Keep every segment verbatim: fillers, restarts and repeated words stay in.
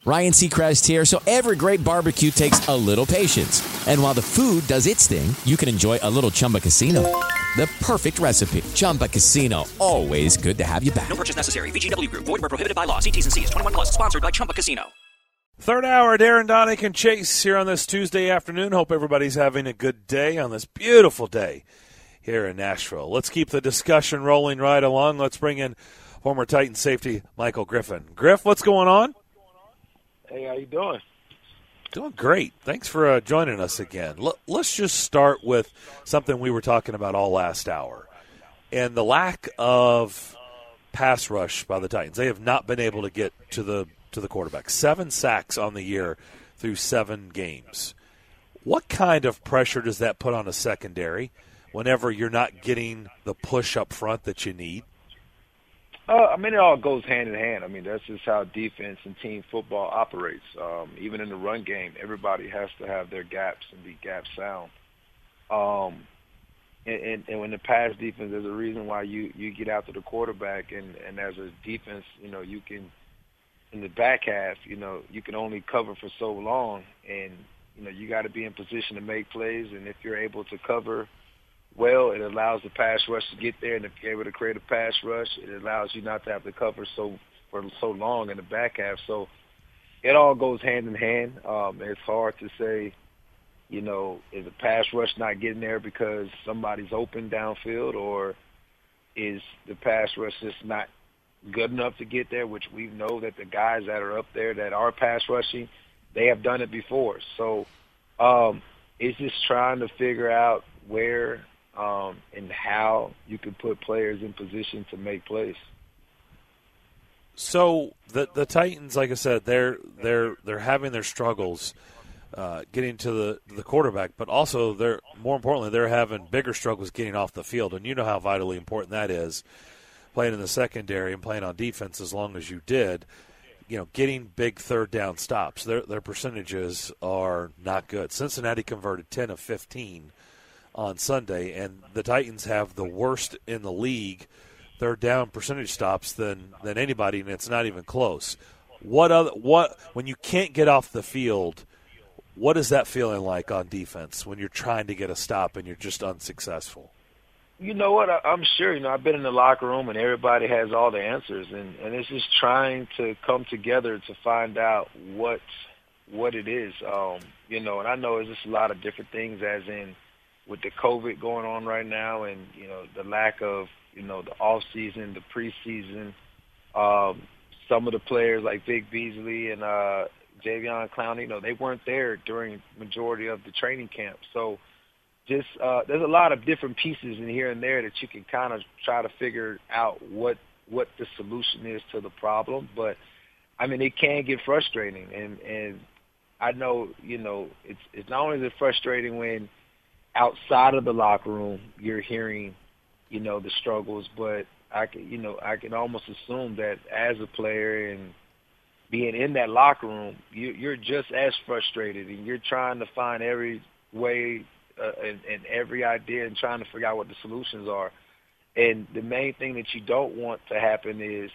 Ryan Seacrest here. So every great barbecue takes a little patience. And while the food does its thing, you can enjoy a little Chumba Casino. The perfect recipe. Chumba Casino. Always good to have you back. No purchase necessary. V G W Group. Void where prohibited by law. See T's and C's. twenty-one plus. Sponsored by Chumba Casino. Third hour, Darren Donick and Chase here on this Tuesday afternoon. Hope everybody's having a good day on this beautiful day here in Nashville. Let's keep the discussion rolling right along. Let's bring in former Titan safety Michael Griffin. Griff, what's going on? Hey, how you doing? Doing great. Thanks for uh, joining us again. L- let's just start with something we were talking about all last hour, and the lack of pass rush by the Titans. They have not been able to get to the to the quarterback. Seven sacks on the year through seven games. What kind of pressure does that put on a secondary whenever you're not getting the push up front that you need? Uh, I mean, it all goes hand in hand. I mean, that's just how defense and team football operates. Um, even in the run game, everybody has to have their gaps and be gap sound. Um, and, and, and when the pass defense, there's a reason why you, you get after the quarterback, and, and as a defense, you know, you can – in the back half, you know, you can only cover for so long, and, you know, you got to be in position to make plays, and if you're able to cover well, it allows the pass rush to get there, and if you're able to create a pass rush, it allows you not to have to cover so for so long in the back half. So it all goes hand in hand. Um, it's hard to say, you know, is a pass rush not getting there because somebody's open downfield, or is the pass rush just not good enough to get there, which we know that the guys that are up there that are pass rushing, they have done it before. So um, it's just trying to figure out where um, and how you can put players in position to make plays. So the the Titans, like I said, they're they're they're having their struggles uh, getting to the the quarterback, but also they're more importantly they're having bigger struggles getting off the field, and you know how vitally important that is. Playing in the secondary and playing on defense as long as you did, you know, getting big third down stops. Their their percentages are not good. Cincinnati converted ten of fifteen on Sunday, and the Titans have the worst in the league third down percentage stops than than anybody, and it's not even close. What other what when you can't get off the field, what is that feeling like on defense when you're trying to get a stop and you're just unsuccessful? You know what? I, I'm sure, you know, I've been in the locker room and everybody has all the answers, and, and it's just trying to come together to find out what what it is. Um, you know, and I know it's just a lot of different things, as in with the COVID going on right now, and, you know, the lack of, you know, the off season, the preseason. Um, some of the players like Vic Beasley and uh, Jadeveon Clowney, you know, they weren't there during majority of the training camp. So just uh, there's a lot of different pieces in here and there that you can kind of try to figure out what what the solution is to the problem. But I mean, it can get frustrating, and and I know, you know, it's it's not only is it frustrating when outside of the locker room you're hearing, you know, the struggles, but I can, you know, I can almost assume that as a player and being in that locker room, you, you're just as frustrated, and you're trying to find every way uh, and, and every idea and trying to figure out what the solutions are. And the main thing that you don't want to happen is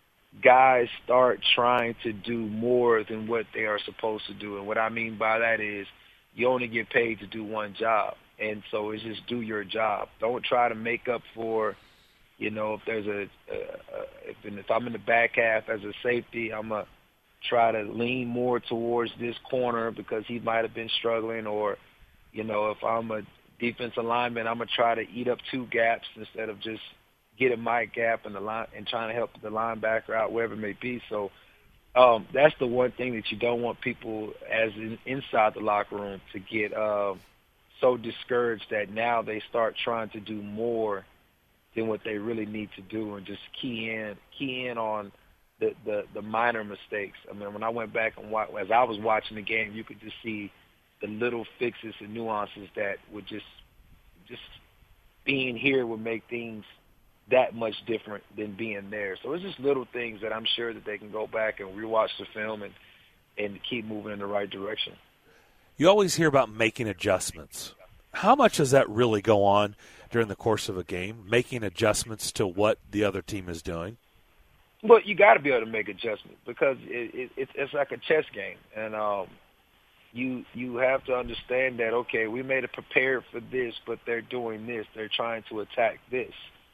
guys start trying to do more than what they are supposed to do. And what I mean by that is you only get paid to do one job. And so it's just do your job. Don't try to make up for, you know, if there's a, a, a if, if I'm in the back half as a safety, I'm going to try to lean more towards this corner because he might have been struggling, or, you know, if I'm a defensive lineman, I'm going to try to eat up two gaps instead of just getting my gap in the line and trying to help the linebacker out, wherever it may be. So um, that's the one thing that you don't want people as in, inside the locker room to get uh, so discouraged that now they start trying to do more than what they really need to do, and just key in, key in on the, the, the minor mistakes. I mean, when I went back and watch, as I was watching the game, you could just see the little fixes and nuances that would just, just being here would make things that much different than being there. So it's just little things that I'm sure that they can go back and rewatch the film and, and keep moving in the right direction. You always hear about making adjustments. How much does that really go on during the course of a game, making adjustments to what the other team is doing? But you got to be able to make adjustments because it, it, it's like a chess game, and um, you you have to understand that okay, we made it prepared for this, but they're doing this. They're trying to attack this,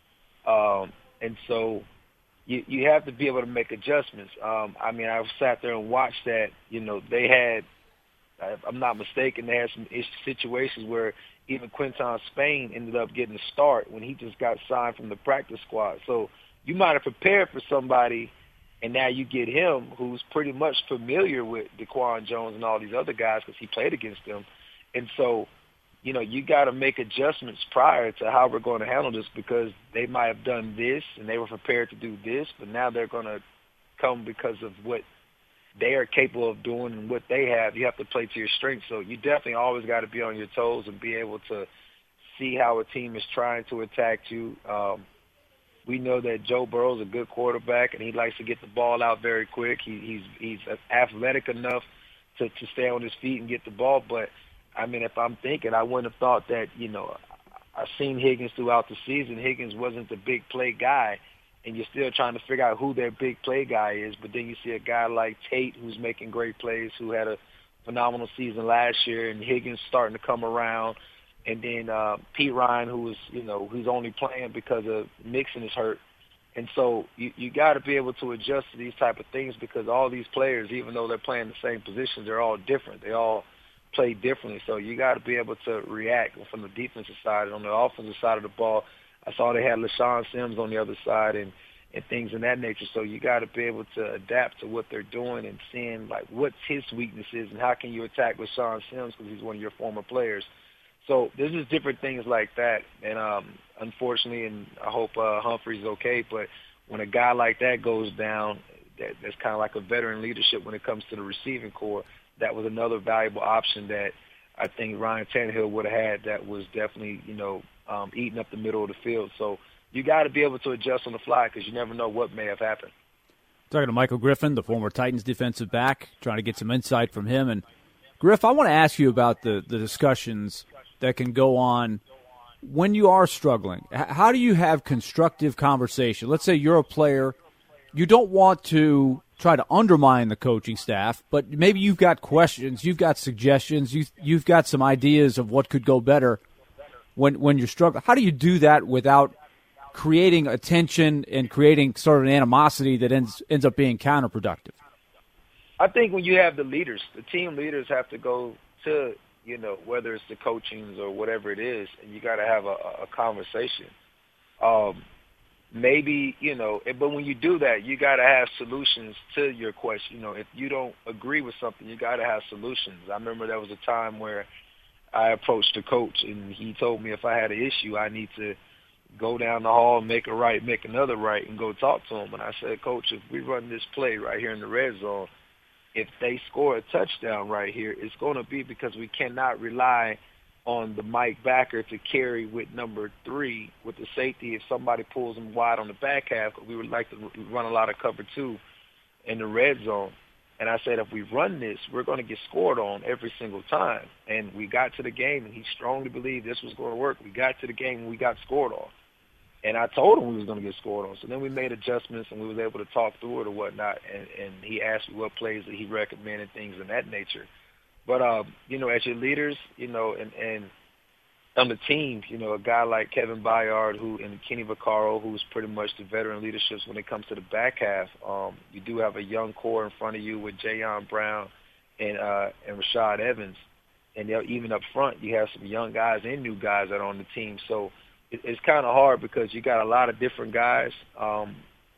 um, and so you you have to be able to make adjustments. Um, I mean, I sat there and watched that. You know, they had, if I'm not mistaken, they had some situations where even Quinton Spain ended up getting a start when he just got signed from the practice squad. So you might have prepared for somebody, and now you get him who's pretty much familiar with DeQuan Jones and all these other guys because he played against them. And so, you know, you got to make adjustments prior to how we're going to handle this because they might have done this and they were prepared to do this, but now they're going to come because of what they are capable of doing and what they have. You have to play to your strengths. So you definitely always got to be on your toes and be able to see how a team is trying to attack you. Um, We know that Joe Burrow's a good quarterback, and he likes to get the ball out very quick. He, he's he's athletic enough to, to stay on his feet and get the ball. But, I mean, if I'm thinking, I wouldn't have thought that, you know, I've seen Higgins throughout the season. Higgins wasn't the big play guy, and you're still trying to figure out who their big play guy is. But then you see a guy like Tate who's making great plays, who had a phenomenal season last year, and Higgins starting to come around. And then uh, Pete Ryan, who was, you know, who's only playing because of Mixon is hurt. And so you, you got to be able to adjust to these type of things because all these players, even though they're playing the same positions, they're all different. They all play differently. So you got to be able to react from the defensive side. And on the offensive side of the ball, I saw they had LaShawn Sims on the other side and, and things of that nature. So you got to be able to adapt to what they're doing and seeing, like, what's his weaknesses and how can you attack LaShawn Sims because he's one of your former players. So this is different things like that. And um, unfortunately, and I hope uh, Humphrey's okay, but when a guy like that goes down, that, that's kind of like a veteran leadership when it comes to the receiving core. That was another valuable option that I think Ryan Tannehill would have had that was definitely, you know, um, eating up the middle of the field. So you got to be able to adjust on the fly because you never know what may have happened. Talking to Michael Griffin, the former Titans defensive back, trying to get some insight from him. And, Griff, I want to ask you about the, the discussions that can go on when you are struggling. How do you have constructive conversation? Let's say you're a player. You don't want to try to undermine the coaching staff, but maybe you've got questions, you've got suggestions, you've, you've got some ideas of what could go better when, when you're struggling. How do you do that without creating a tension and creating sort of an animosity that ends, ends up being counterproductive? I think when you have the leaders, the team leaders have to go to, you know, whether it's the coachings or whatever it is, and you got to have a, a conversation. Um, maybe, you know, but when you do that, you got to have solutions to your question. You know, if you don't agree with something, you got to have solutions. I remember there was a time where I approached the coach, and he told me if I had an issue, I need to go down the hall, make a right, make another right, and go talk to him. And I said, Coach, if we run this play right here in the red zone, if they score a touchdown right here, it's going to be because we cannot rely on the Mike backer to carry with number three with the safety if somebody pulls him wide on the back half. We would like to run a lot of cover two in the red zone. And I said, if we run this, we're going to get scored on every single time. And we got to the game, and he strongly believed this was going to work. We got to the game, and we got scored on. And I told him we was going to get scored on. So then we made adjustments, and we was able to talk through it or whatnot. And, and he asked me what plays that he recommended, things of that nature. But, um, you know, as your leaders, you know, and, and on the team, you know, a guy like Kevin Byard who and Kenny Vaccaro, who's pretty much the veteran leaderships when it comes to the back half. Um, you do have a young core in front of you with Jayon Brown and uh, and Rashad Evans. And even up front, you have some young guys and new guys that are on the team. So it's kind of hard because you got a lot of different guys. Um,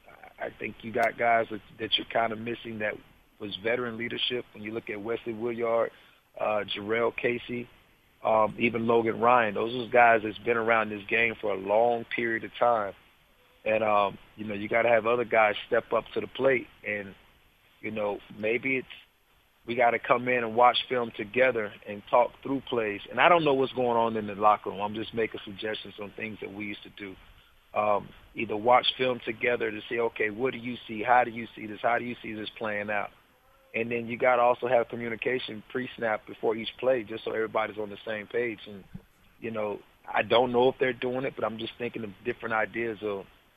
I think you got guys that, that you're kind of missing that was veteran leadership. When you look at Wesley Woodyard, uh, Jarrell Casey, um, even Logan Ryan, those are guys that's been around this game for a long period of time. And, um, you know, you got to have other guys step up to the plate. And, you know, maybe it's we got to come in and watch film together and talk through plays. And I don't know what's going on in the locker room. I'm just making suggestions on things that we used to do. Um, either watch film together to say, okay, what do you see? How do you see this? How do you see this playing out? And then you got to also have communication pre-snap before each play just so everybody's on the same page. And, you know, I don't know if they're doing it, but I'm just thinking of different ideas of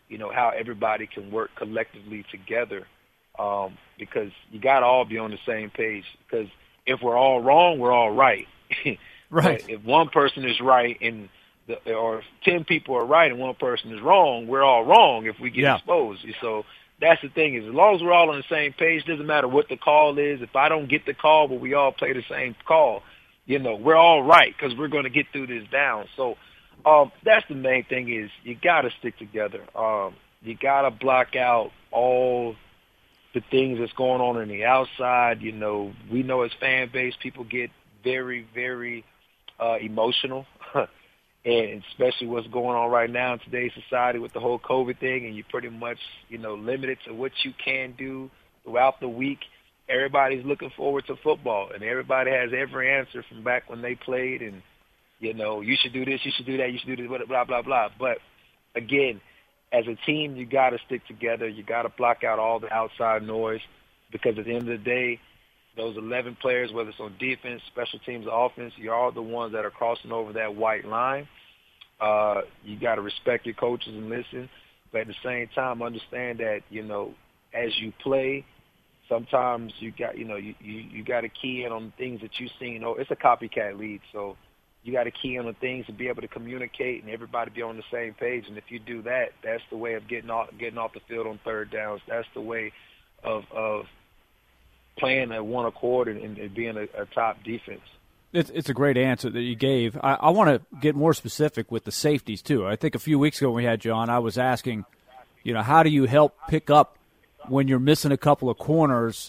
you know, how everybody can work collectively together, um, because you got to all be on the same page. Because if we're all wrong, we're all right. Right. But if one person is right and the, or if ten people are right and one person is wrong, we're all wrong if we get yeah. exposed. So that's the thing, is as long as we're all on the same page, doesn't matter what the call is. If I don't get the call, but we all play the same call, you know, we're all right because we're going to get through this down. So um, that's the main thing, is you got to stick together. Um, you got to block out all the things that's going on in the outside. You know, we know as fan base, people get very, very uh, emotional. And especially what's going on right now in today's society with the whole COVID thing, and you're pretty much, you know, limited to what you can do throughout the week. Everybody's looking forward to football, and everybody has every answer from back when they played. And, you know, you should do this, you should do that, you should do this, blah, blah, blah. But, again, as a team, you got to stick together. You got to block out all the outside noise, because at the end of the day, those eleven players, whether it's on defense, special teams, offense, you're all the ones that are crossing over that white line. Uh, you got to respect your coaches and listen, but at the same time, understand that, you know, as you play, sometimes you got, you know, you, you, you got to key in on the things that you've seen. Oh, it's a copycat league, so you got to key in on things to be able to communicate and everybody be on the same page. And if you do that, that's the way of getting off, getting off the field on third downs. That's the way of, of playing at one accord and, and being a, a top defense. It's, it's a great answer that you gave. I, I want to get more specific with the safeties, too. I think a few weeks ago when we had you on, I was asking, you know, how do you help pick up when you're missing a couple of corners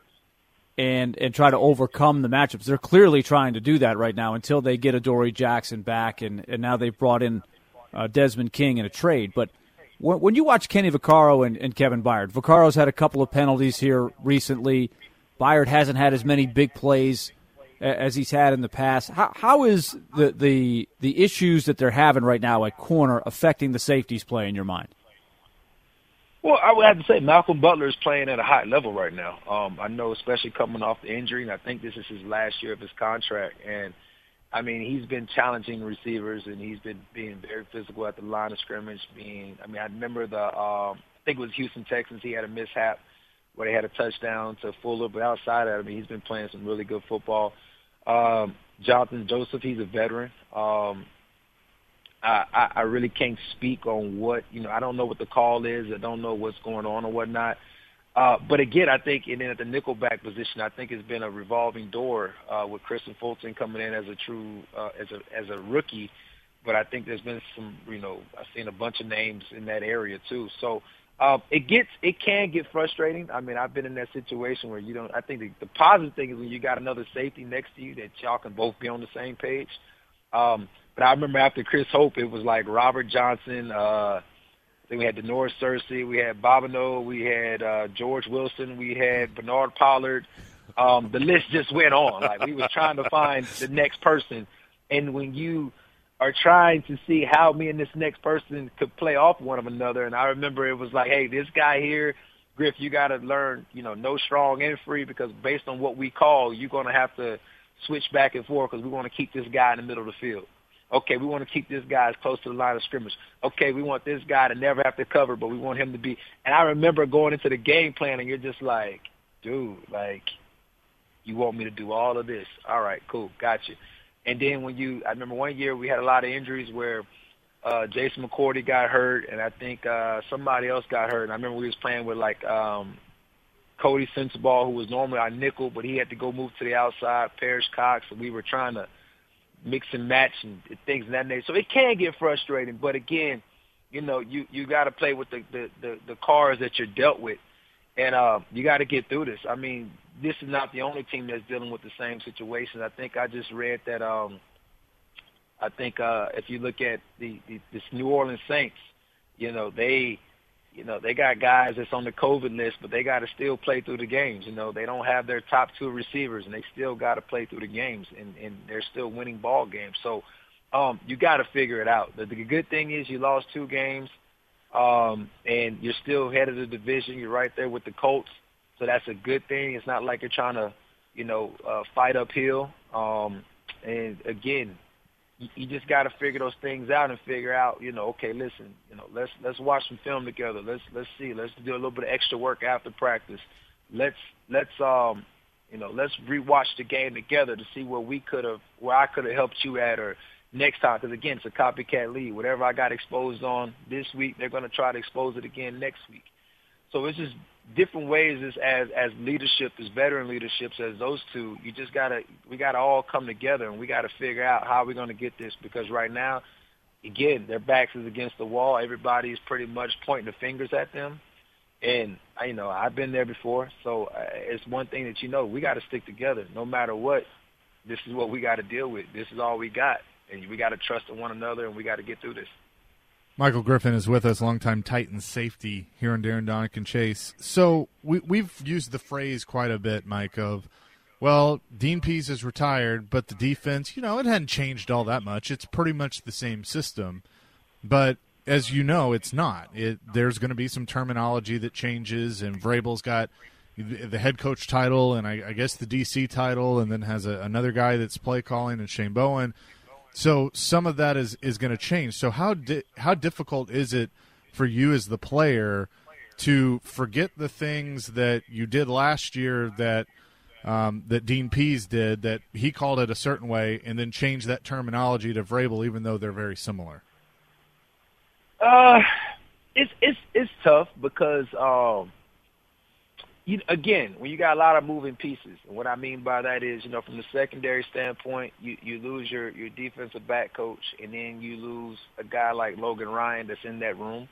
and and try to overcome the matchups? They're clearly trying to do that right now until they get Adoree Jackson back, and, and now they've brought in uh, Desmond King in a trade. But when, when you watch Kenny Vaccaro and, and Kevin Byard, Vaccaro's had a couple of penalties here recently. Byard hasn't had as many big plays as he's had in the past. How, how is the, the the issues that they're having right now at corner affecting the safeties play in your mind? Well, I would have to say Malcolm Butler is playing at a high level right now. Um, I know, especially coming off the injury, and I think this is his last year of his contract. And, I mean, he's been challenging receivers, and he's been being very physical at the line of scrimmage. Being, I mean, I remember the um, I think it was Houston Texans. He had a mishap where they had a touchdown to Fuller, but outside of it, I mean, he's been playing some really good football. Um, Jonathan Joseph, he's a veteran. Um, I, I, I really can't speak on what, you know, I don't know what the call is. I don't know what's going on or whatnot. Uh, but again, I think, and then at the nickelback position, I think it's been a revolving door uh, with Christian Fulton coming in as a true, uh, as a as a rookie. But I think there's been some, you know, I've seen a bunch of names in that area too. So uh, it gets, it can get frustrating. I mean, I've been in that situation where you don't. I think the, the positive thing is when you got another safety next to you that y'all can both be on the same page. Um, but I remember after Chris Hope, it was like Robert Johnson. Uh, then we had Denoris Searcy, we had Bobineau, we had uh, George Wilson, we had Bernard Pollard. Um, the list just went on. Like we was trying to find the next person, and when you are trying to see how me and this next person could play off one of another, and I remember it was like, hey, this guy here, Griff, you got to learn, you know, no strong and free, because based on what we call, you're going to have to switch back and forth because we want to keep this guy in the middle of the field. Okay, we want to keep this guy as close to the line of scrimmage. Okay, we want this guy to never have to cover, but we want him to be. And I remember going into the game plan, and you're just like, dude, like, you want me to do all of this? All right, cool, gotcha. And then when you, I remember one year we had a lot of injuries where uh, Jason McCourty got hurt, and I think uh, somebody else got hurt. And I remember we was playing with, like, um, Cody Sensabaugh, who was normally our nickel, but he had to go move to the outside, Parrish Cox, and we were trying to mix and match and things of that nature. So it can get frustrating, but again, you know, you, you got to play with the, the, the, the cards that you're dealt with, and uh, you got to get through this. I mean, this is not the only team that's dealing with the same situation. I think I just read that um, I think uh, if you look at the, the this New Orleans Saints, you know, they – You know, they got guys that's on the COVID list, but they got to still play through the games. You know, they don't have their top two receivers, and they still got to play through the games, and, and they're still winning ball games. So um, you got to figure it out. The, the good thing is you lost two games, um, and you're still head of the division. You're right there with the Colts, so that's a good thing. It's not like you're trying to, you know, uh, fight uphill. Um, and, again, you, you just got to figure those things out and figure out, you know, okay, listen, you know, let's let's watch some film together. Let's let's see. Let's do a little bit of extra work after practice. Let's let's um, you know, let's rewatch the game together to see where we could have, where I could have helped you at, or next time. Because again, it's a copycat league. Whatever I got exposed on this week, they're going to try to expose it again next week. So it's just different ways as as, as leadership, as veteran leaderships, as those two. You just gotta, we gotta all come together, and we gotta figure out how we're going to get this. Because right now, again, their backs is against the wall. Everybody's pretty much pointing the fingers at them. And, you know, I've been there before, so uh, it's one thing that you know, we got to stick together. No matter what, this is what we got to deal with. This is all we got, and we got to trust in one another, and we got to get through this. Michael Griffin is with us, longtime Titans safety here on Darren, Donick, and Chase. So we, we've used the phrase quite a bit, Mike, of, well, Dean Pease is retired, but the defense, you know, it hadn't changed all that much. It's pretty much the same system, but as you know, it's not. It, there's going to be some terminology that changes, and Vrabel's got the head coach title and I, I guess the D C title, and then has a, another guy that's play calling, and Shane Bowen. So some of that is, is going to change. So how di- how difficult is it for you as the player to forget the things that you did last year that um, that Dean Pease did, that he called it a certain way, and then change that terminology to Vrabel, even though they're very similar? Uh, it's it's it's tough because um, you again, when you got a lot of moving pieces, and what I mean by that is, you know, from the secondary standpoint, you, you lose your, your defensive back coach, and then you lose a guy like Logan Ryan that's in that room.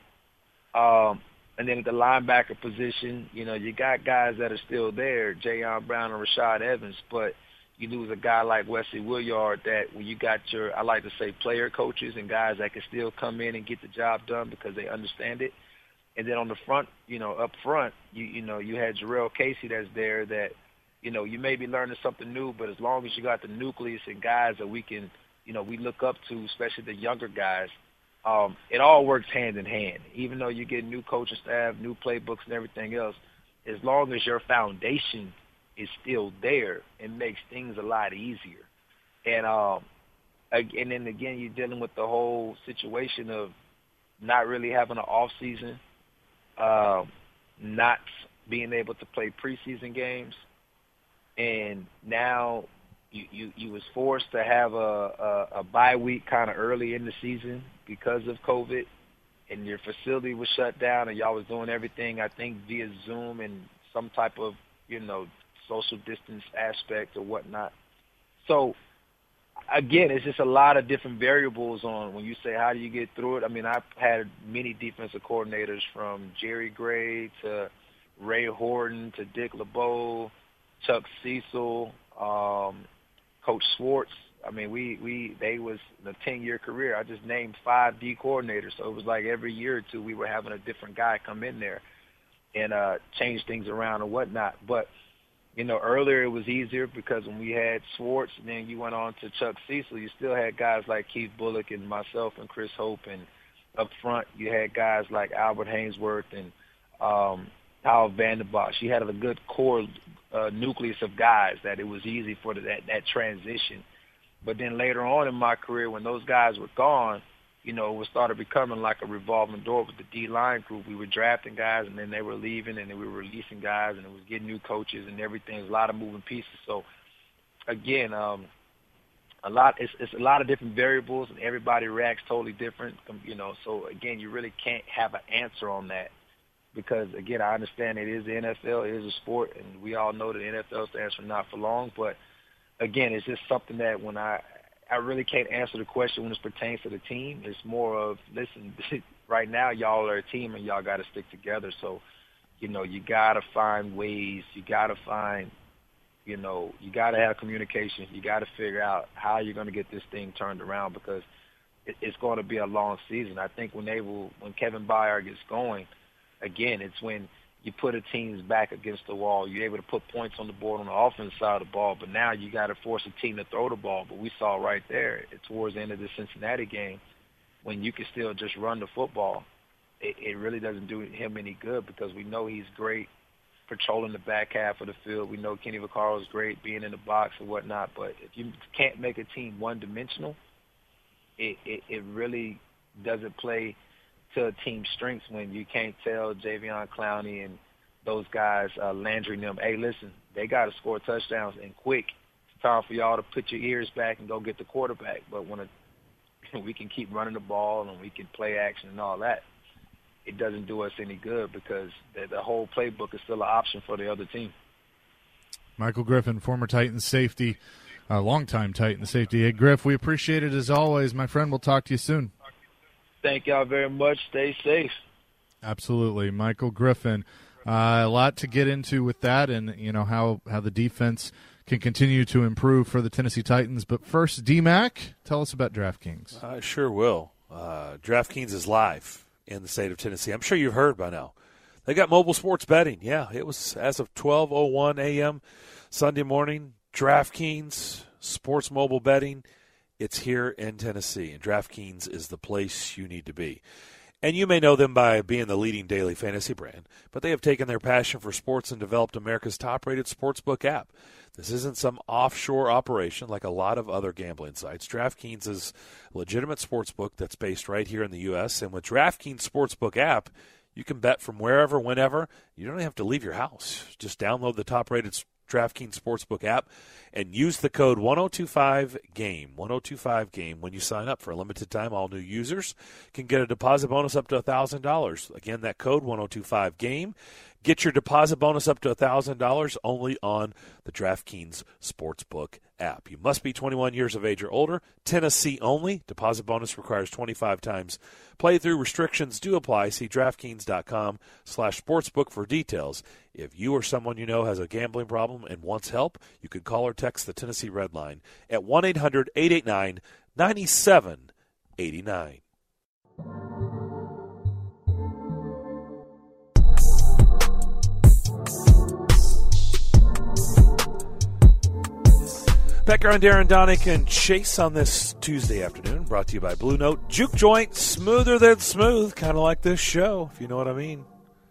Um, and then at the linebacker position, you know, you got guys that are still there, Jayon Brown and Rashad Evans, but you lose a guy like Wesley Williard that when you got your, I like to say, player coaches and guys that can still come in and get the job done because they understand it. And then on the front, you know, up front, you you know, you had Jarrell Casey that's there that, you know, you may be learning something new, but as long as you got the nucleus and guys that we can, you know, we look up to, especially the younger guys, um, it all works hand in hand. Even though you get new coaching staff, new playbooks and everything else, as long as your foundation is still there, it makes things a lot easier. And um, and then again, you're dealing with the whole situation of not really having an off season, uh, not being able to play preseason games, and now you you, you was forced to have a, a, a bye week kind of early in the season because of COVID, and your facility was shut down, and y'all was doing everything I think via Zoom and some type of, you know, social distance aspect or whatnot. So, again, it's just a lot of different variables on when you say how do you get through it. I mean, I've had many defensive coordinators from Jerry Gray to Ray Horton to Dick LeBeau, Chuck Cecil, um, Coach Schwartz. I mean, we, we they was a ten-year career. I just named five D coordinators, so it was like every year or two we were having a different guy come in there and uh, change things around and whatnot. But you know, earlier it was easier because when we had Schwartz and then you went on to Chuck Cecil, you still had guys like Keith Bullock and myself and Chris Hope. And up front, you had guys like Albert Hainsworth and um, Hal Vanderbosch. You had a good core uh, nucleus of guys that it was easy for the, that, that transition. But then later on in my career, when those guys were gone, you know, it started becoming like a revolving door with the D-line group. We were drafting guys, and then they were leaving, and then we were releasing guys, and it was getting new coaches and everything. There's a lot of moving pieces. So, again, um, a lot it's, it's a lot of different variables, and everybody reacts totally different. You know, so again, you really can't have an answer on that because, again, I understand it is the N F L, it is a sport, and we all know that the N F L stands for not for long. But again, it's just something that when I I really can't answer the question when it pertains to the team. It's more of, listen, right now y'all are a team and y'all got to stick together. So, you know, you got to find ways. You got to find, you know, you got to have communication. You got to figure out how you're going to get this thing turned around because it, it's going to be a long season. I think when they will, when Kevin Byard gets going, again, it's when you put a team's back against the wall. You're able to put points on the board on the offensive side of the ball, but now you got to force a team to throw the ball. But we saw right there towards the end of the Cincinnati game when you can still just run the football, it, it really doesn't do him any good because we know he's great patrolling the back half of the field. We know Kenny Vaccaro is great being in the box and whatnot, but if you can't make a team one-dimensional, it, it, it really doesn't play to a team's strengths when you can't tell Javion Clowney and those guys, uh, Landry and them, hey, listen, they got to score touchdowns and quick. It's time for y'all to put your ears back and go get the quarterback. But when a, we can keep running the ball and we can play action and all that, it doesn't do us any good because the, the whole playbook is still an option for the other team. Michael Griffin, former Titans safety, uh, longtime Titans safety. Hey, Griff, we appreciate it as always. My friend, we'll talk to you soon. Thank y'all very much. Stay safe. Absolutely. Michael Griffin. Uh, a lot to get into with that and, you know, how, how the defense can continue to improve for the Tennessee Titans. But first, D-Mac, tell us about DraftKings. I sure will. Uh, DraftKings is live in the state of Tennessee. I'm sure you've heard by now. They got mobile sports betting. Yeah, it was as of twelve oh one a.m. Sunday morning. DraftKings, sports mobile betting, it's here in Tennessee, and DraftKings is the place you need to be. And you may know them by being the leading daily fantasy brand, but they have taken their passion for sports and developed America's top-rated sportsbook app. This isn't some offshore operation like a lot of other gambling sites. DraftKings is a legitimate sportsbook that's based right here in the U S, and with DraftKings Sportsbook app, you can bet from wherever, whenever. You don't have to leave your house. Just download the top-rated DraftKings Sportsbook app and use the code one oh two five game, one oh two five game when you sign up. For a limited time, all new users can get a deposit bonus up to one thousand dollars. Again, that code one oh two five game. Get your deposit bonus up to one thousand dollars only on the DraftKings Sportsbook app. You must be twenty-one years of age or older. Tennessee only. Deposit bonus requires twenty-five times playthrough. Restrictions do apply. See DraftKings.com slash sportsbook for details. If you or someone you know has a gambling problem and wants help, you can call or text the Tennessee Red Line at one eight hundred eight eight nine nine seven eight nine. Becker and Darren Donick and Chase on this Tuesday afternoon, brought to you by Blue Note. Juke joint, smoother than smooth, kind of like this show, if you know what I mean.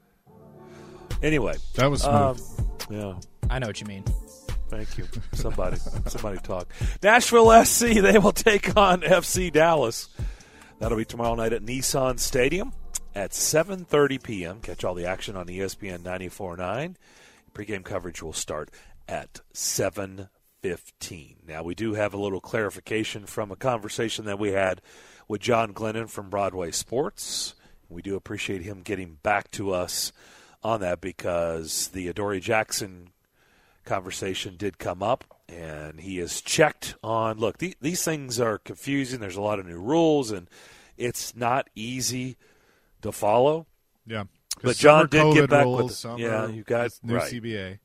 Anyway. That was smooth. Um, yeah. I know what you mean. Thank you. Somebody, somebody talk. Nashville S C, they will take on F C Dallas. That'll be tomorrow night at Nissan Stadium at seven thirty p.m. Catch all the action on E S P N ninety-four point nine. Pre-game coverage will start at seven fifteen. Now, we do have a little clarification from a conversation that we had with John Glennon from Broadway Sports. We do appreciate him getting back to us on that because the Adoree Jackson conversation did come up, and he has checked on, look, th- these things are confusing. There's a lot of new rules, and it's not easy to follow. Yeah. But John did COVID get back rules, with some yeah, are you got new right. C B A.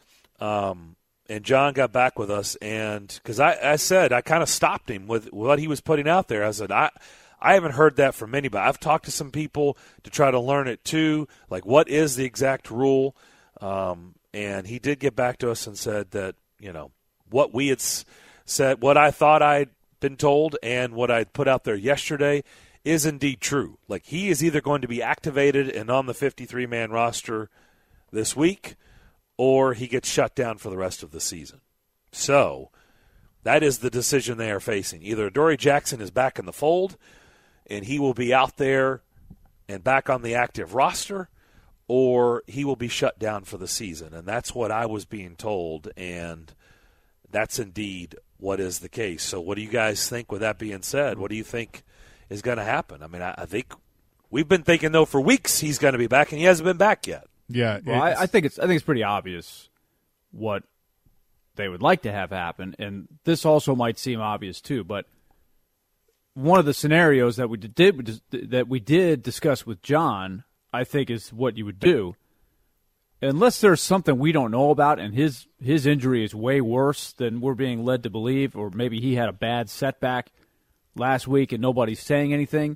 Um, and John got back with us, and because I, I said I kind of stopped him with what he was putting out there. I said I I haven't heard that from anybody. I've talked to some people to try to learn it too, like what is the exact rule. Um, and he did get back to us and said that, you know, what we had s- said, what I thought I'd been told, and what I'd put out there yesterday is indeed true. Like, he is either going to be activated and on the fifty-three man roster this week, or he gets shut down for the rest of the season. So that is the decision they are facing. Either Adoree Jackson is back in the fold and he will be out there and back on the active roster, or he will be shut down for the season. And that's what I was being told, and that's indeed what is the case. So what do you guys think with that being said? What do you think is going to happen? I mean, I, I think we've been thinking, though, for weeks he's going to be back, and he hasn't been back yet. Yeah, well, I, I think it's I think it's pretty obvious what they would like to have happen, and this also might seem obvious too. But one of the scenarios that we did that we did discuss with John, I think, is what you would do, unless there's something we don't know about, and his his injury is way worse than we're being led to believe, or maybe he had a bad setback last week and nobody's saying anything.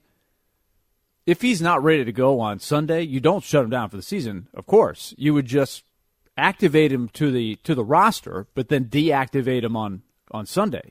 If he's not ready to go on Sunday, you don't shut him down for the season, of course. You would just activate him to the to the roster, but then deactivate him on, on Sunday.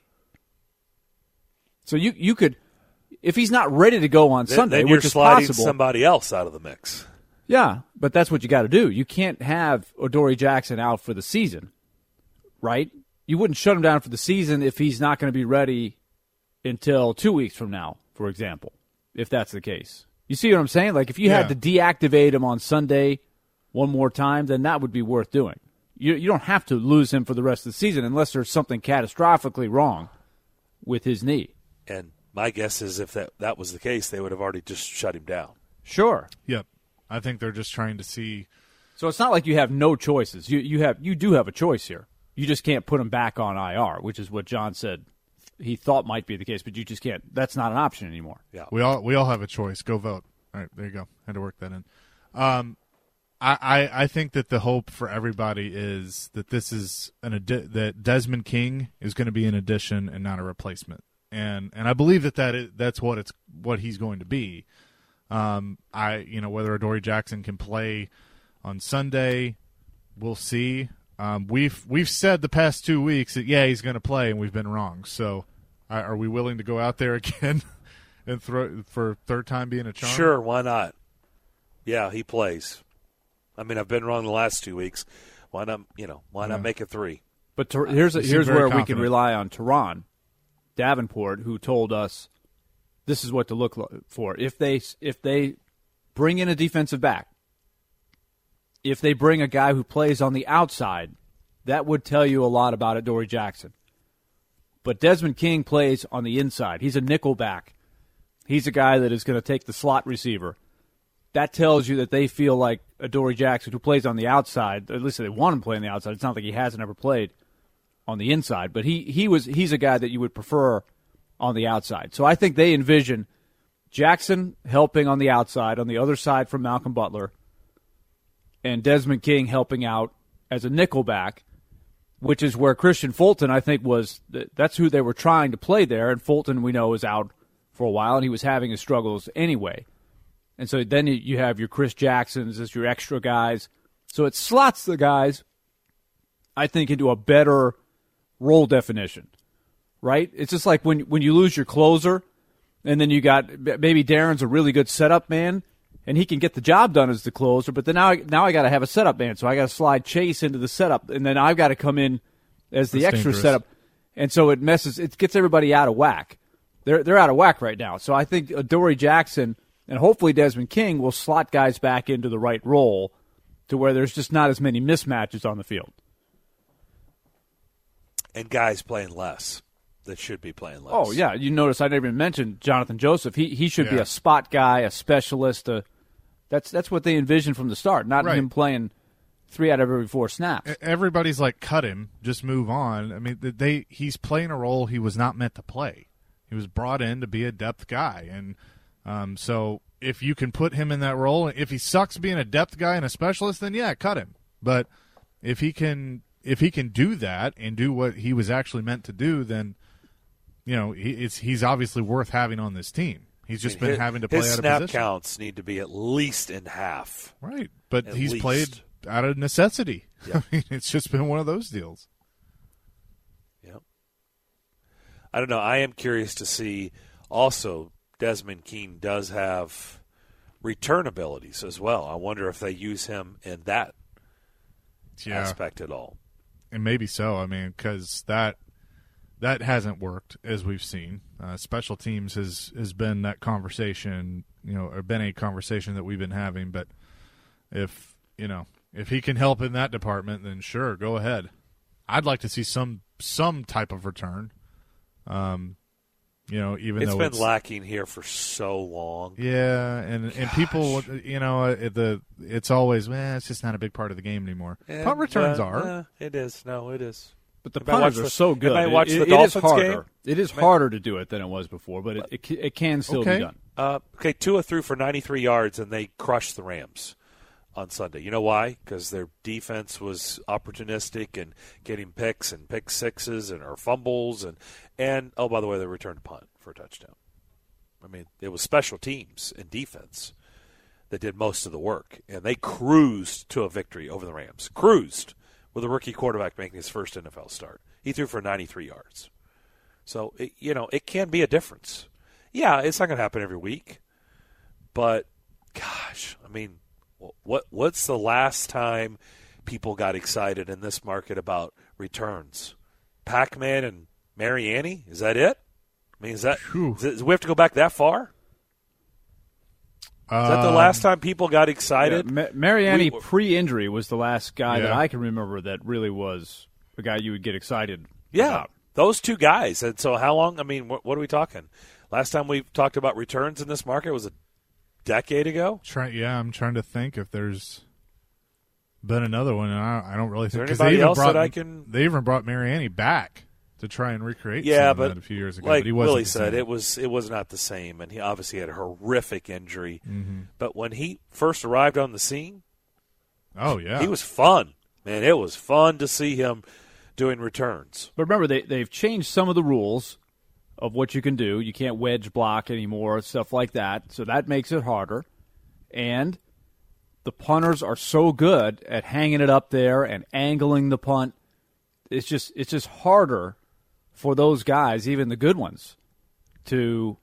So you you could, if he's not ready to go on then, Sunday, then you're which is sliding possible, somebody else out of the mix. Yeah, but that's what you got to do. You can't have Adoree Jackson out for the season, right? You wouldn't shut him down for the season if he's not going to be ready until two weeks from now, for example, if that's the case. You see what I'm saying? Like, if you Yeah. had to deactivate him on Sunday one more time, then that would be worth doing. You you don't have to lose him for the rest of the season unless there's something catastrophically wrong with his knee. And my guess is if that, that was the case, they would have already just shut him down. Sure. Yep. I think they're just trying to see. So it's not like you have no choices. You you have you do have a choice here. You just can't put him back on I R, which is what John said he thought might be the case, but you just can't. That's not an option anymore. Yeah. We all we all have a choice. Go vote. All right, there you go. Had to work that in. Um, I, I, I think that the hope for everybody is that this is an addi- that Desmond King is going to be an addition and not a replacement, and and I believe that that is, that's what it's what he's going to be. Um, I you know whether Adoree Jackson can play on Sunday, we'll see. Um, we've we've said the past two weeks that yeah he's going to play, and we've been wrong. So, are, are we willing to go out there again and throw for third time being a charm? Sure, why not? Yeah, he plays. I mean, I've been wrong the last two weeks. Why not? You know, why not Yeah. make it three? But Ter- here's You seem here's very where we can confident. rely on Teron Davenport, who told us this is what to look lo- for. If they if they bring in a defensive back, if they bring a guy who plays on the outside, that would tell you a lot about Adoree Jackson. But Desmond King plays on the inside. He's a nickel back. He's a guy that is going to take the slot receiver. That tells you that they feel like Adoree Jackson, who plays on the outside, at least they want him to play on the outside. It's not like he hasn't ever played on the inside, but he, he was he's a guy that you would prefer on the outside. So I think they envision Jackson helping on the outside, on the other side from Malcolm Butler, and Desmond King helping out as a nickelback, which is where Christian Fulton, I think, was – that's who they were trying to play there, and Fulton, we know, is out for a while, and he was having his struggles anyway. And so then you have your Chris Jacksons as your extra guys. So it slots the guys, I think, into a better role definition, right? It's just like when when you lose your closer, and then you got – maybe Darren's a really good setup man, and he can get the job done as the closer, but then now, I, now I got to have a setup man, so I got to slide Chase into the setup, and then I've got to come in as the That's extra dangerous. setup, and so it messes, it gets everybody out of whack. They're they're out of whack right now. So I think Adoree Jackson and hopefully Desmond King will slot guys back into the right role to where there's just not as many mismatches on the field. And guys playing less that should be playing less. Oh yeah, you notice I never even mentioned Jonathan Joseph. He he should be Yeah. a spot guy, a specialist. A, that's that's what they envisioned from the start. Not Right. him playing three out of every four snaps. Everybody's like, cut him, just move on. I mean, they he's playing a role he was not meant to play. He was brought in to be a depth guy, and um, so if you can put him in that role, if he sucks being a depth guy and a specialist, then yeah, cut him. But if he can, if he can do that and do what he was actually meant to do, then you know he, it's he's obviously worth having on this team. He's just been his, having to play his out of snap position. counts need to be at least in half. Right, but At he's least. played out of necessity. Yeah. I mean, it's just been one of those deals. Yep. I don't know. I am curious to see also Desmond King does have return abilities as well. I wonder if they use him in that Yeah, aspect at all. and maybe so. I mean, because that that hasn't worked as we've seen. Uh, special teams has has been that conversation, you know, or been a conversation that we've been having. But if you know if he can help in that department, then sure, go ahead. I'd like to see some some type of return. Um, you know, even It's though been it's lacking here for so long. yeah, and and people, you know, uh, the it's always, well, it's just not a big part of the game anymore. And, Punt returns uh, are. uh, it is. No, it is. But the Anybody punters watch are the- so good. anybody watch it, the it is Dolphins harder. game? It is harder to do it than it was before, but it it, it can still Okay. be done. Uh, okay, Tua threw for ninety-three yards, and they crushed the Rams on Sunday. You know why? Because their defense was opportunistic and getting picks and pick sixes and or fumbles and and oh, by the way, they returned a punt for a touchdown. I mean, it was special teams and defense that did most of the work, and they cruised to a victory over the Rams. Cruised with a rookie quarterback making his first N F L start. He threw for ninety-three yards. So, it, you know, it can be a difference. Yeah, it's not going to happen every week, but gosh, I mean, what what's the last time people got excited in this market about returns? Pac-Man and Mariani? Is that it? I mean, is that, Whew. is it, do we have to go back that far? Is that the Um, last time people got excited? Yeah, Ma- Mariani We- pre-injury was the last guy that Yeah. I can remember that really was a guy you would get excited Yeah, about. those two guys. And so how long? I mean, what, what are we talking? Last time we talked about returns in this market was a decade ago. Try, yeah, I'm trying to think if there's been another one, and I, I don't really there think because anybody they even else brought that I can- they even brought Mariani back to try and recreate. Yeah, some but of that a few years ago, like but he wasn't Willie the said, same. it was it was not the same, and he obviously had a horrific injury. Mm-hmm. But when he first arrived on the scene, Oh yeah, he was fun. Man, it was fun to see him doing returns. But remember, they, they've changed some of the rules of what you can do. You can't wedge block anymore, stuff like that. So that makes it harder. And the punters are so good at hanging it up there and angling the punt. It's just it's just harder for those guys, even the good ones, to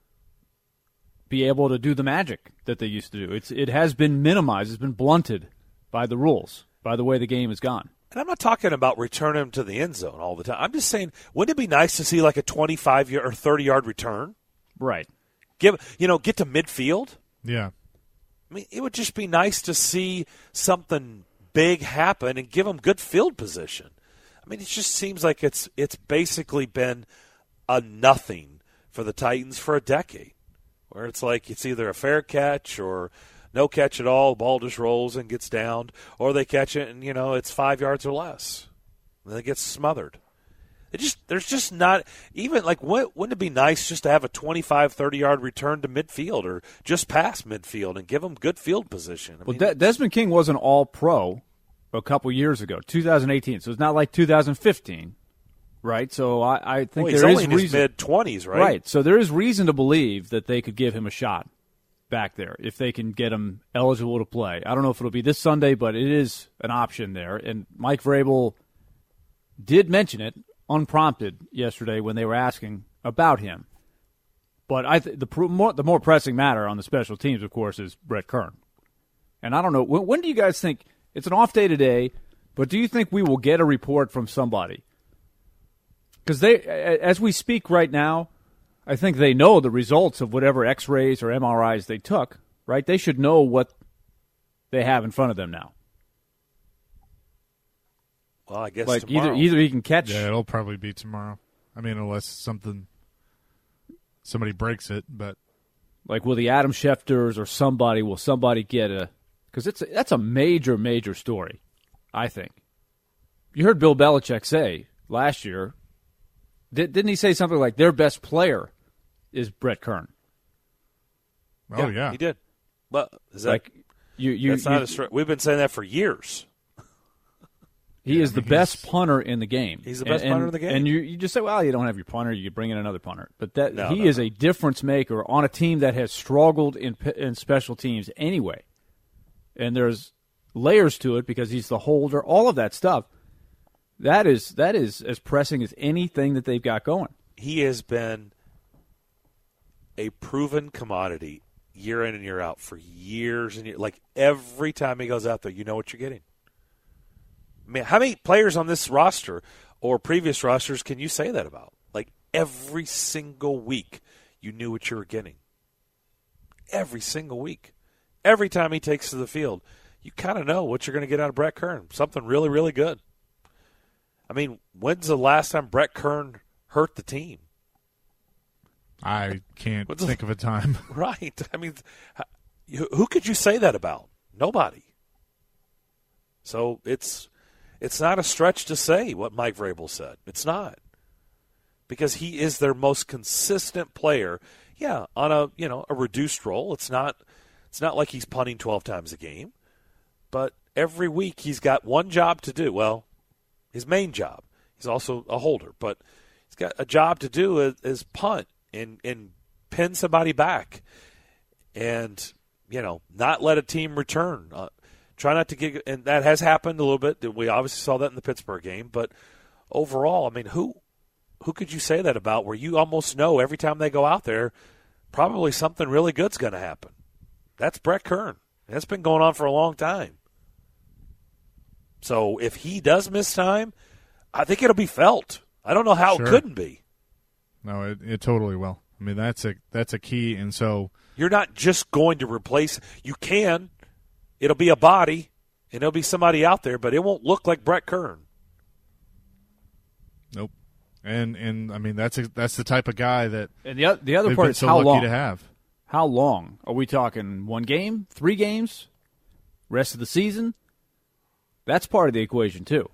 be able to do the magic that they used to do. It's it has been minimized. It's been blunted by the rules, by the way the game has gone. And I'm not talking about return him to the end zone all the time. I'm just saying, wouldn't it be nice to see like a twenty-five yard or thirty yard return? Right. Give you know, get to midfield. yeah. I mean, it would just be nice to see something big happen and give them good field position. I mean, it just seems like it's it's basically been a nothing for the Titans for a decade, where it's like it's either a fair catch or no catch at all, ball just rolls and gets downed, or they catch it and, you know, it's five yards or less. And then it gets smothered. It just there's just not even like wouldn't it be nice just to have a twenty-five, thirty yard return to midfield or just past midfield and give them good field position? I Well, mean, De- Desmond King was an all-pro a couple years ago, two thousand eighteen. So it's not like two thousand fifteen, right? So I, I think well, he's there only is in his reason, mid twenties, right? right? So there is reason to believe that they could give him a shot back there if they can get him eligible to play. I don't know if it'll be this Sunday, but it is an option there. And Mike Vrabel did mention it unprompted yesterday when they were asking about him. But I th- the pr- more the more pressing matter on the special teams, of course, is Brett Kern. And I don't know when, when do you guys think it's an off day today? But do you think we will get a report from somebody? Because they, as we speak right now, I think they know the results of whatever X-rays or M R Is they took. Right? They should know what they have in front of them now. Well, I guess Like tomorrow. either either he can catch. Yeah, it'll probably be tomorrow. I mean, unless something somebody breaks it, but Like, will the Adam Schefters or somebody, will somebody get a – because it's a, that's a major, major story, I think. You heard Bill Belichick say last year, did, didn't he say something like their best player is Brett Kern? oh yeah, he did. Well, is that Like, you, you, that's you, not a str- we've been saying that for years. he is the he's- best punter in the game. He's the best And- punter in the game. And you, you just say, well, you don't have your punter, you bring in another punter. But that No, he no, is no. a difference maker on a team that has struggled in p- in special teams anyway. And there's layers to it because he's the holder, all of that stuff. That is that is as pressing as anything that they've got going. He has been a proven commodity year in and year out for years and years. Like every time he goes out there, you know what you're getting. I mean, how many players on this roster or previous rosters can you say that about? Like every single week, you knew what you were getting. Every single week. Every time he takes to the field, you kind of know what you're going to get out of Brett Kern. Something really, really good. I mean, when's the last time Brett Kern hurt the team? I can't What's the- think of a time. Right. I mean, h- who could you say that about? Nobody. So it's it's not a stretch to say what Mike Vrabel said. It's not. Because he is their most consistent player. Yeah, on a, you know, a reduced role. It's not it's not like he's punting twelve times a game. But every week he's got one job to do. Well, his main job. He's also a holder, but he's got a job to do is, is punt and and pin somebody back, and you know not let a team return. Uh, try not to get, and that has happened a little bit. We obviously saw that in the Pittsburgh game, but overall, I mean, who who could you say that about? Where you almost know every time they go out there, probably something really good's going to happen. That's Brett Kern. That's been going on for a long time. So if he does miss time, I think it'll be felt. I don't know how Sure. it couldn't be. No, it, it totally will. I mean, that's a that's a key. And so you're not just going to replace. You can. It'll be a body, and it'll be somebody out there, but it won't look like Brett Kern. Nope. And and I mean that's a, that's the type of guy that. And the the other part is so how lucky long to have. How long are we talking? One game, three games, rest of the season? That's part of the equation too.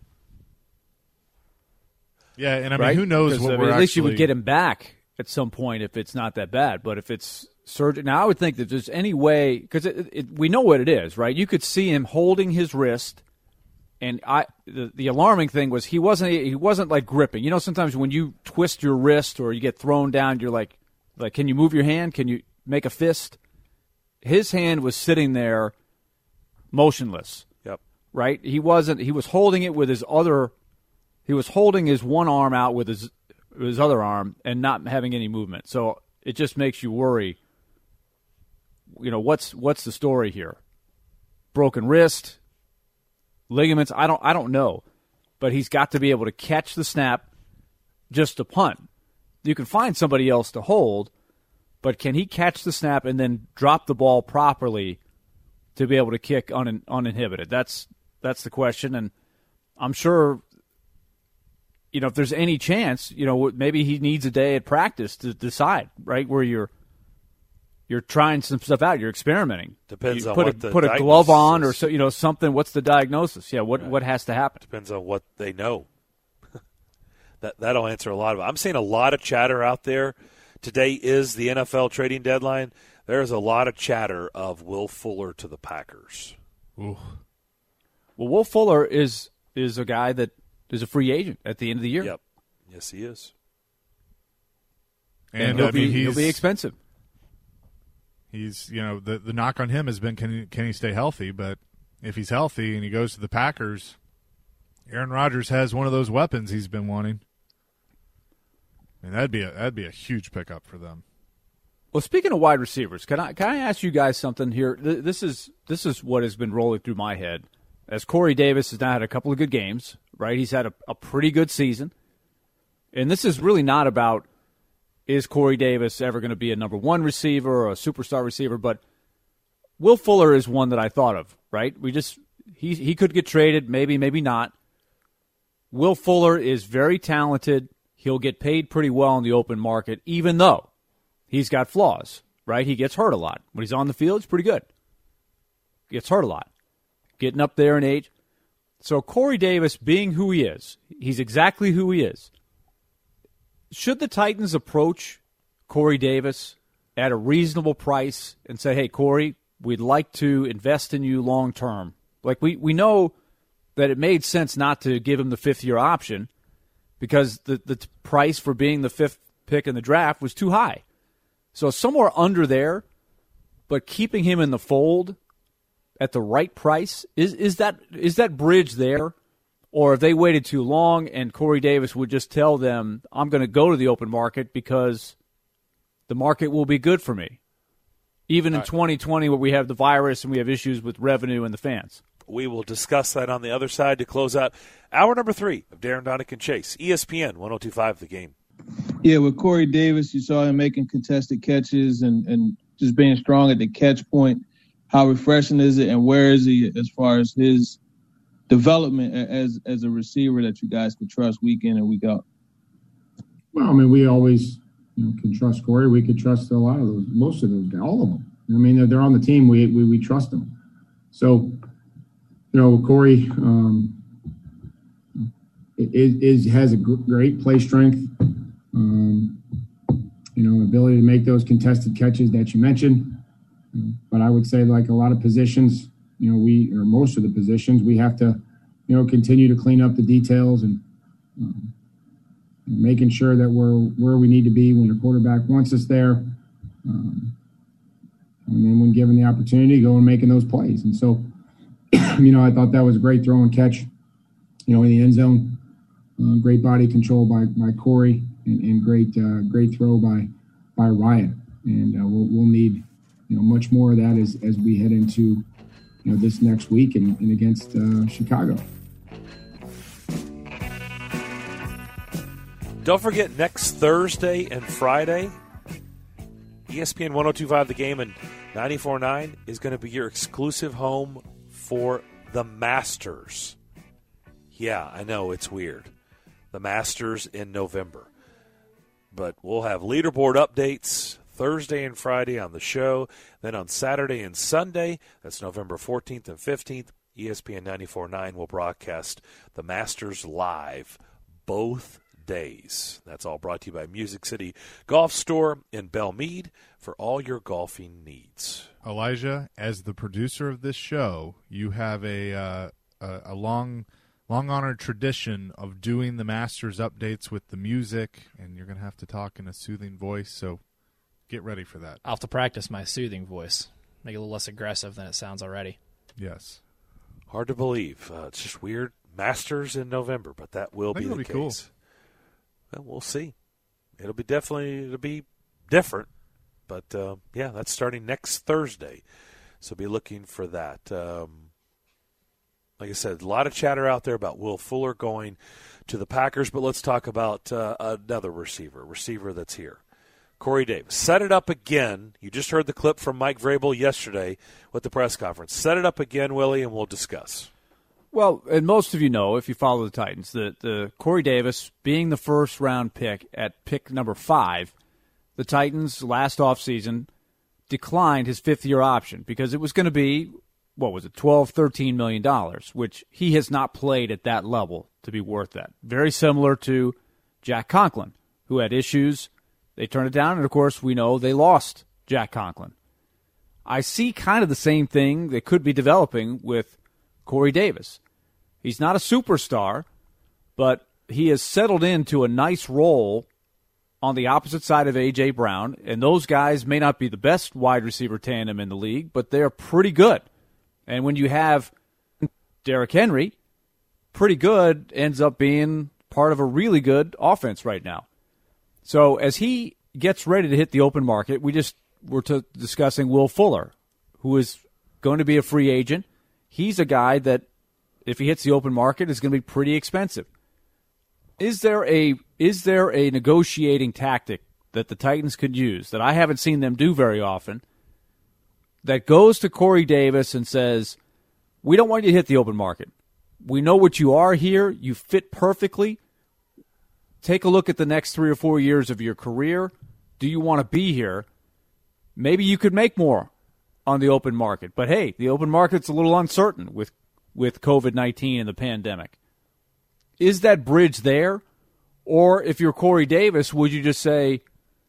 Yeah, and I mean, right? who knows because, what I mean, we're at actually. least you would get him back at some point if it's not that bad. But if it's surgery, now I would think that there's any way because it, it, we know what it is, right? You could see him holding his wrist, and I the, the alarming thing was he wasn't he wasn't like gripping. You know, sometimes when you twist your wrist or you get thrown down, you're like, like, can you move your hand? Can you make a fist? His hand was sitting there, motionless. Yep. Right. He wasn't. He was holding it with his other. He was holding his one arm out with his his other arm and not having any movement. So it just makes you worry. You know, what's what's the story here? Broken wrist, ligaments, I don't I don't know. But he's got to be able to catch the snap just to punt. You can find somebody else to hold, but can he catch the snap and then drop the ball properly to be able to kick un, uninhibited? That's that's the question, and I'm sure you know, if there's any chance, you know, maybe he needs a day at practice to decide, right, where you're you're trying some stuff out, you're experimenting. Depends you on put what a, the put a glove on or is. so, you know, something. What's the diagnosis? Yeah, what Right. what has to happen? Depends on what they know. that that'll answer a lot of it. I'm seeing a lot of chatter out there. Today is the N F L trading deadline. There's a lot of chatter of Will Fuller to the Packers. Ooh. Well, Will Fuller is is a guy that is a free agent at the end of the year. Yep. Yes, he is. And, And he'll I mean, be he's, he'll be expensive. He's, you know, the the knock on him has been can he, can he stay healthy? But if he's healthy and he goes to the Packers, Aaron Rodgers has one of those weapons he's been wanting. And that'd be a that'd be a huge pickup for them. Well, speaking of wide receivers, can I can I ask you guys something here? This is this is what has been rolling through my head. As Corey Davis has now had a couple of good games, right? He's had a, a pretty good season. And this is really not about is Corey Davis ever going to be a number one receiver or a superstar receiver, but Will Fuller is one that I thought of, right? We just he he could get traded, maybe, maybe not. Will Fuller is very talented. He'll get paid pretty well in the open market, even though he's got flaws, right? He gets hurt a lot. When he's on the field, he's pretty good. Gets hurt a lot. Getting up there in age. So Corey Davis being who he is, he's exactly who he is. Should the Titans approach Corey Davis at a reasonable price and say, hey, Corey, we'd like to invest in you long term? Like we, we know that it made sense not to give him the fifth-year option because the, the price for being the fifth pick in the draft was too high. So somewhere under there, but keeping him in the fold at the right price, is is that is that bridge there? Or if they waited too long and Corey Davis would just tell them, I'm going to go to the open market because the market will be good for me, even in twenty twenty where we have the virus and we have issues with revenue and the fans. We will discuss that on the other side to close out hour number three of Darren Donick and Chase, E S P N one oh two point five The Game. Yeah, with Corey Davis, you saw him making contested catches and, and just being strong at the catch point. How refreshing is it, and where is he as far as his development as as a receiver that you guys can trust week in and week out? Well, I mean, we always you know, can trust Corey. We could trust a lot of those, most of those guys, all of them. I mean, they're on the team. We we, we trust them. So, you know, Corey um, is, is has a great play strength. Um, you know, ability to make those contested catches that you mentioned. But I would say, like a lot of positions, you know, we or most of the positions, we have to, you know, continue to clean up the details and um, making sure that we're where we need to be when the quarterback wants us there. Um, and then when given the opportunity, go and making those plays. And so, you know, I thought that was a great throw and catch, you know, in the end zone. Uh, great body control by, by Corey and, and great uh, great throw by by Ryan. And uh, we'll, we'll need, you know, much more of that as, as we head into, you know, this next week and, and against uh, Chicago. Don't forget, next Thursday and Friday, E S P N one oh two point five The Game and ninety-four point nine is going to be your exclusive home for the Masters. Yeah, I know, it's weird. The Masters in November. But we'll have leaderboard updates Thursday and Friday on the show. Then on Saturday and Sunday, that's November fourteenth and fifteenth, E S P N ninety-four point nine will broadcast the Masters live both days. That's all brought to you by Music City Golf Store in Belmead for all your golfing needs. Elijah, as the producer of this show, you have a uh, a, a long, long honored tradition of doing the Masters updates with the music, and you're going to have to talk in a soothing voice. So get ready for that. I'll have to practice my soothing voice, make it a little less aggressive than it sounds already. Yes. Hard to believe. Uh, it's just weird. Masters in November, but that will be the be case. Cool. Well, we'll see. It'll be definitely it'll be different, but uh, yeah, that's starting next Thursday. So be looking for that. Um, like I said, a lot of chatter out there about Will Fuller going to the Packers, but let's talk about uh, another receiver, receiver that's here. Corey Davis. Set it up again. You just heard the clip from Mike Vrabel yesterday with the press conference. Set it up again, Willie, and we'll discuss. Well, and most of you know, if you follow the Titans, that the Corey Davis being the first-round pick at pick number five, the Titans last offseason declined his fifth-year option because it was going to be, what was it, twelve, thirteen million dollars, which he has not played at that level to be worth that. Very similar to Jack Conklin, who had issues. They turned it down, and, of course, we know they lost Jack Conklin. I see kind of the same thing that could be developing with Corey Davis. He's not a superstar, but he has settled into a nice role on the opposite side of A J. Brown, and those guys may not be the best wide receiver tandem in the league, but they're pretty good. And when you have Derrick Henry, pretty good ends up being part of a really good offense right now. So as he gets ready to hit the open market, we just were to discussing Will Fuller, who is going to be a free agent. He's a guy that, if he hits the open market, is going to be pretty expensive. Is there a is there a negotiating tactic that the Titans could use that I haven't seen them do very often that goes to Corey Davis and says, we don't want you to hit the open market. We know what you are here. You fit perfectly. Take a look at the next three or four years of your career. Do you want to be here? Maybe you could make more on the open market. But, hey, the open market's a little uncertain with, with covid nineteen and the pandemic. Is that bridge there? Or if you're Corey Davis, would you just say,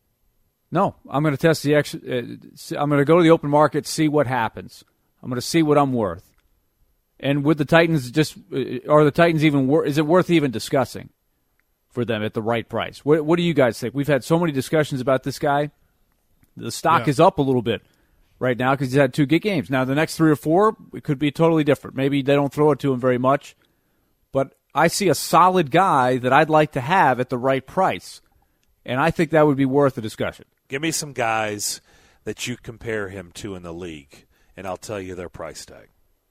no, I'm going to test the ex- uh, I'm going to go to the open market, see what happens. I'm going to see what I'm worth. And would the Titans just – are the Titans even wor- – is it worth even discussing for them at the right price? What, what do you guys think? We've had so many discussions about this guy. The stock yeah. is up a little bit right now because he's had two good games. Now, the next three or four, it could be totally different. Maybe they don't throw it to him very much. But I see a solid guy that I'd like to have at the right price. And I think that would be worth a discussion. Give me some guys that you compare him to in the league, and I'll tell you their price tag.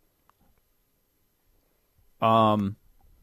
Um,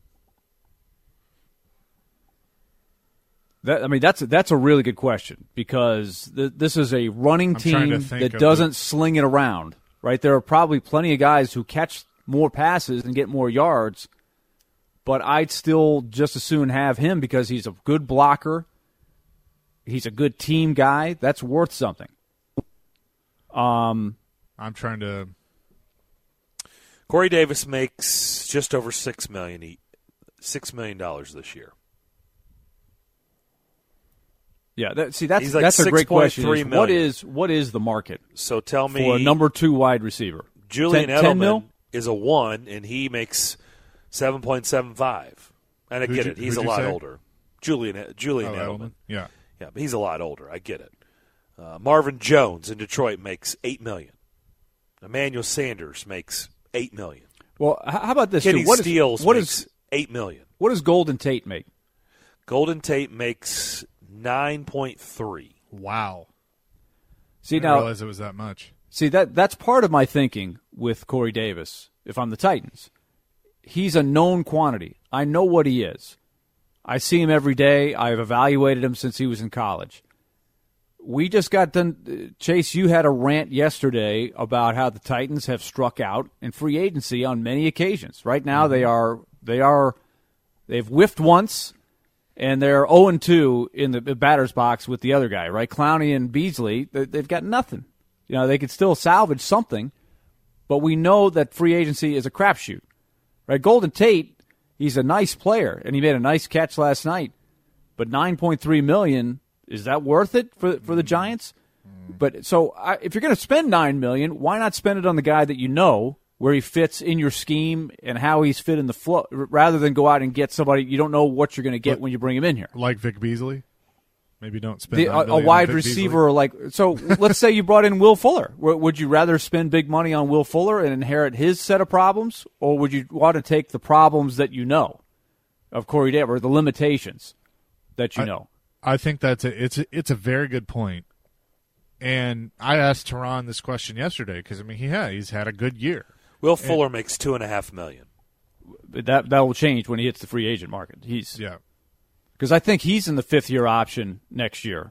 that I mean that's that's a really good question because th- this is a running I'm trying to team think that of doesn't the- sling it around, right? There are probably plenty of guys who catch more passes and get more yards, but I'd still just as soon have him because he's a good blocker. He's a good team guy. That's worth something. Um, I'm trying to. Corey Davis makes just over six million dollars six million dollars this year. Yeah, that, see, that's like that's a great question. six point three Is million. what is what is the market So tell me, for a number two wide receiver? Julian ten, ten mil? Edelman is a one, and he makes seven point seven five. And I Who'd get you- it; he's a who'd you lot say? older. Julian Julian Oh, Edelman. Edelman? Yeah. Yeah, but he's a lot older. I get it. Uh, Marvin Jones in Detroit makes eight million. Emmanuel Sanders makes eight million. Well, h- how about this? Kenny too? What is- Steele what makes is eight million. what does Golden Tate make? Golden Tate makes nine point three. Wow. See I didn't now, realize it was that much. see that that's part of my thinking with Corey Davis. If I'm the Titans, he's a known quantity. I know what he is. I see him every day. I've evaluated him since he was in college. we just got done. Chase, you had a rant yesterday about how the Titans have struck out in free agency on many occasions. Right now, mm-hmm. they are they are they've whiffed once, and they're zero and two in the batter's box with the other guy. Right, Clowney and Beasley, they've got nothing. You know, they could still salvage something, but we know that free agency is a crapshoot. Right, Golden Tate, he's a nice player, and he made a nice catch last night, but nine point three million dollars. Is that worth it for for the Giants? But so I, if you're going to spend nine million dollars, why not spend it on the guy that you know where he fits in your scheme and how he's fit in the flow, rather than go out and get somebody you don't know what you're going to get when you bring him in here? Like Vic Beasley? Maybe don't spend the, a, a wide receiver like so. Let's say you brought in Will Fuller. Would you rather spend big money on Will Fuller and inherit his set of problems, or would you want to take the problems that you know of Corey Davis, or the limitations that you I, know? I think that's a, it's a, it's a very good point. And I asked Teron this question yesterday because I mean he had he's had a good year. Will Fuller and, makes two and a half million. That that will change when he hits the free agent market. He's yeah, because I think he's in the fifth year option next year.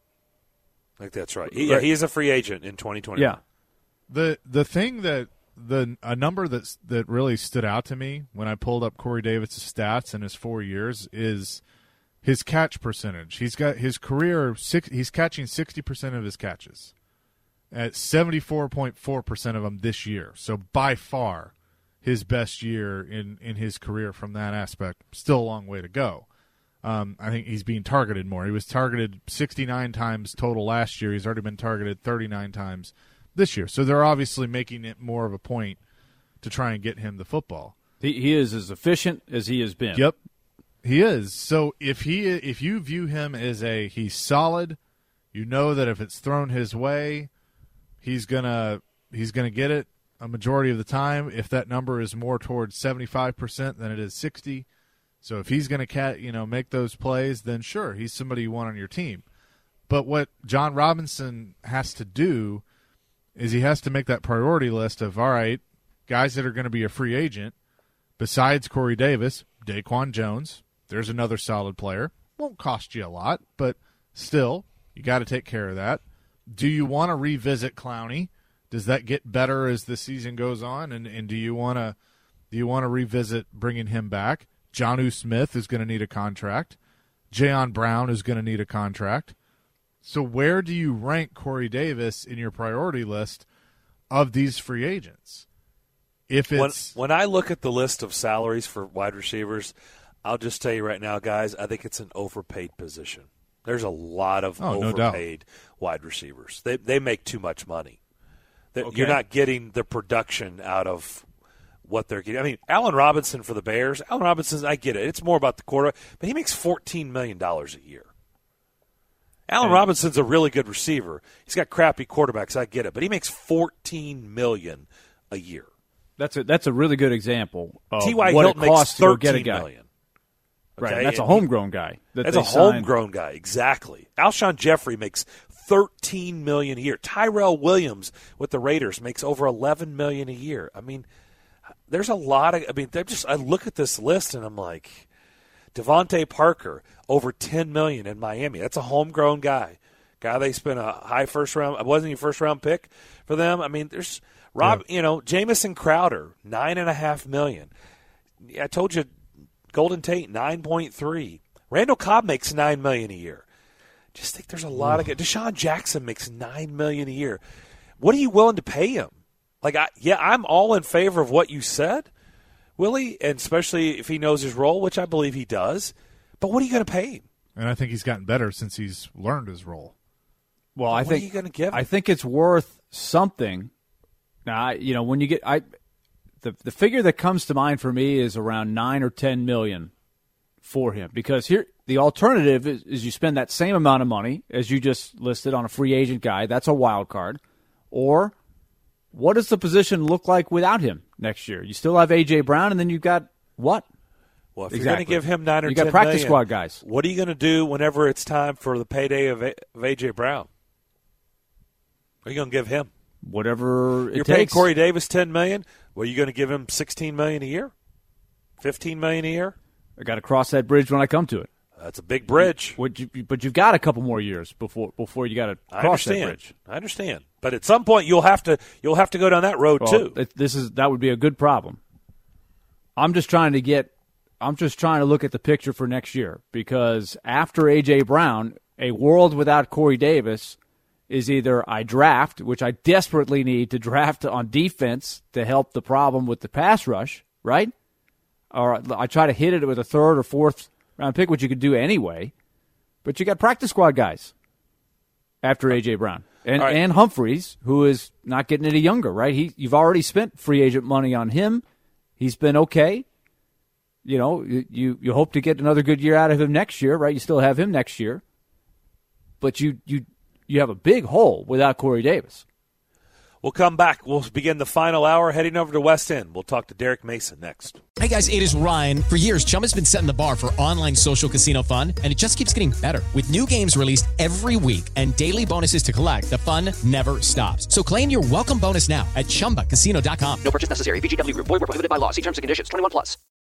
I think that's right. He, yeah, he is a free agent in twenty twenty. Yeah. The the thing that the a number that that really stood out to me when I pulled up Corey Davis' stats in his four years is his catch percentage. He's got his career six. He's catching sixty percent of his catches, at seventy-four point four percent of them this year. So by far, his best year in, in his career from that aspect. Still a long way to go. Um, I think he's being targeted more. He was targeted sixty-nine times total last year. He's already been targeted thirty-nine times this year. So they're obviously making it more of a point to try and get him the football. He, he is as efficient as he has been. Yep. He is. So if he if you view him as a he's solid, you know that if it's thrown his way, he's gonna he's gonna get it a majority of the time. If that number is more towards seventy-five percent than it is sixty, so if he's gonna cat you know make those plays, then sure, he's somebody you want on your team. But what John Robinson has to do is he has to make that priority list of all right, guys that are going to be a free agent besides Corey Davis, Daquan Jones. There's another solid player. Won't cost you a lot, but still, you got to take care of that. Do you want to revisit Clowney? Does that get better as the season goes on? And, and do you want to do you want to revisit bringing him back? Jonnu Smith is going to need a contract. Jayon Brown is going to need a contract. So where do you rank Corey Davis in your priority list of these free agents? If it's when, when I look at the list of salaries for wide receivers, I'll just tell you right now, guys, I think it's an overpaid position. There's a lot of oh, overpaid no wide receivers. They they make too much money. They, okay. You're not getting the production out of what they're getting. I mean, Allen Robinson for the Bears, Allen Robinson, I get it. It's more about the quarterback, but he makes fourteen million dollars a year. Allen and, Robinson's a really good receiver. He's got crappy quarterbacks, I get it, but he makes fourteen million dollars a year. That's a that's a really good example of T Y what Hilton it costs makes to go get a thirteen guy. million. Right, Okay? that's a And he- homegrown guy. That That's they a signed. homegrown guy, exactly. Alshon Jeffrey makes thirteen million dollars a year. Tyrell Williams with the Raiders makes over eleven million dollars a year. I mean, there's a lot of. I mean, they're just. I look at this list and I'm like, Devontae Parker over ten million dollars in Miami. That's a homegrown guy. Guy they spent a high first round. Wasn't he a first round pick for them? I mean, there's Rob. Yeah. You know, Jamison Crowder nine and a half million. I told you. Golden Tate, nine point three. Randall Cobb makes nine million dollars a year. Just think there's a lot of – Deshaun Jackson makes nine million dollars a year. What are you willing to pay him? Like, I, yeah, I'm all in favor of what you said, Willie, and especially if he knows his role, which I believe he does. But what are you going to pay him? And I think he's gotten better since he's learned his role. Well, I What think are you going to give him? I think it's worth something. Now, I, you know, when you get I – The the figure that comes to mind for me is around nine or ten million for him, because here the alternative is, is you spend that same amount of money as you just listed on a free agent guy. That's a wild card. Or what does the position look like without him next year? You still have A J Brown, and then you've got what? Well, if exactly. you're going to give him nine or you ten got practice million, squad guys. What are you going to do whenever it's time for the payday of, a, of A J Brown? What are you going to give him? Whatever it You're takes. paying Corey Davis ten million dollars. Well, you going to give him sixteen million dollars a year, fifteen million dollars a year? I got to cross that bridge when I come to it. That's a big bridge. Would you, but you've got a couple more years before before you got to cross that bridge. I understand. But at some point, you'll have to you'll have to go down that road well, too. It, this is that would be a good problem. I'm just trying to get. I'm just trying to look at the picture for next year, because after A J. Brown, a world without Corey Davis is either I draft, which I desperately need to draft on defense to help the problem with the pass rush, right? Or I try to hit it with a third or fourth round pick, which you could do anyway. But you got practice squad guys after A J. Brown. And right. and Humphreys, who is not getting any younger, right? He You've already spent free agent money on him. He's been okay. You know, you, you hope to get another good year out of him next year, right? You still have him next year. But you you you have a big hole without Corey Davis. We'll come back. We'll begin the final hour heading over to West End. We'll talk to Derek Mason next. Hey guys, it is Ryan. For years, Chumba's been setting the bar for online social casino fun, and it just keeps getting better. With new games released every week and daily bonuses to collect, the fun never stops. So claim your welcome bonus now at Chumba Casino dot com. No purchase necessary. V G W Group. Void where prohibited by law. See terms and conditions. twenty-one plus.